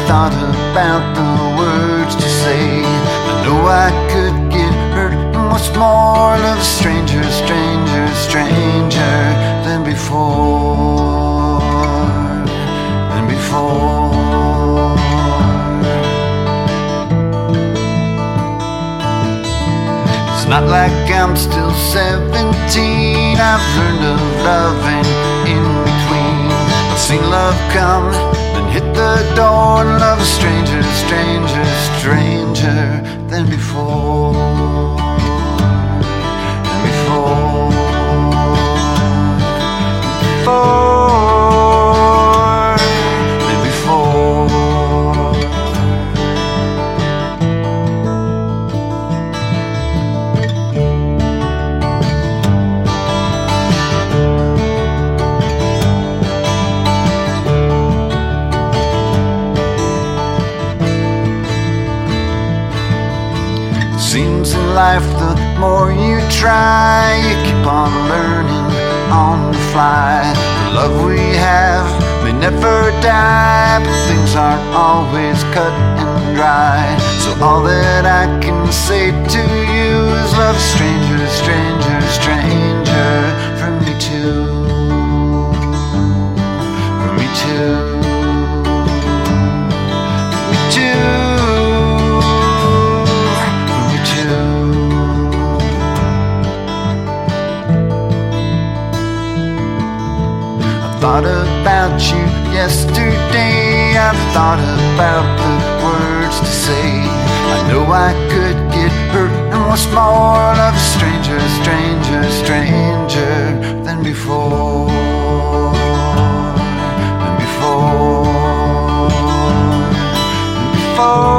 thought about the words to say. I know I could get hurt, and what's more, love a stranger, stranger, stranger than before, than before. It's not like I'm still 17. I've learned of loving in between. I've seen love come, then hit the door, and love a stranger, stranger, stranger than before, than before, than before. Seems in life the more you try, you keep on learning on the fly. The love we have may never die, but things aren't always cut and dry. So all that I can say to you is love a stranger, stranger, stranger from me too, from me too, from me too. Thought about you yesterday. I've thought about the words to say. I know I could get hurt, and what's more, love a stranger, stranger, stranger than before, than before, than before.